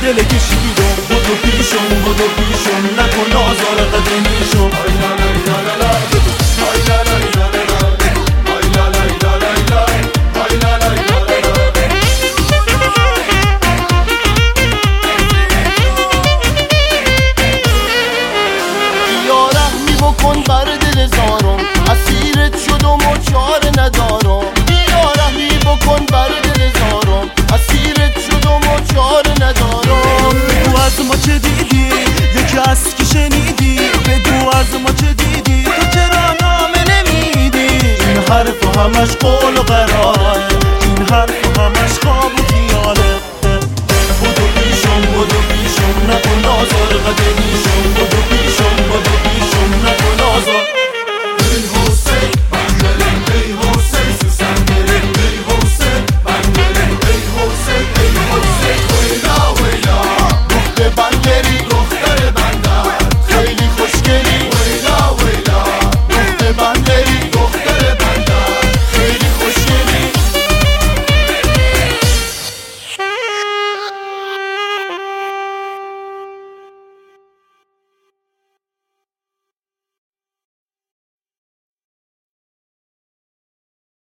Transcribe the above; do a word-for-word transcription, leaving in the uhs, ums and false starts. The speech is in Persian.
گله کشیدم بودو پیشم بودو پیشم نکن آزار قدیمیشم آی لا لا لا لا لا آی لا لا لا لا لا آی لا لا لا لا لا آی لا لا لا لا لا یا رحمی بکن بر دل زارم اسیرت شدم و چاره ندارم یا رحمی بکن بر دل زارم اسیرت شدم و چاره ندارم بگو از ما چه دیدی یکی از کی شنیدی بگو از ما چه دیدی تو چرا نامه نمیدی این حرف همش قول و قراره این حرف همش خواب و خیاله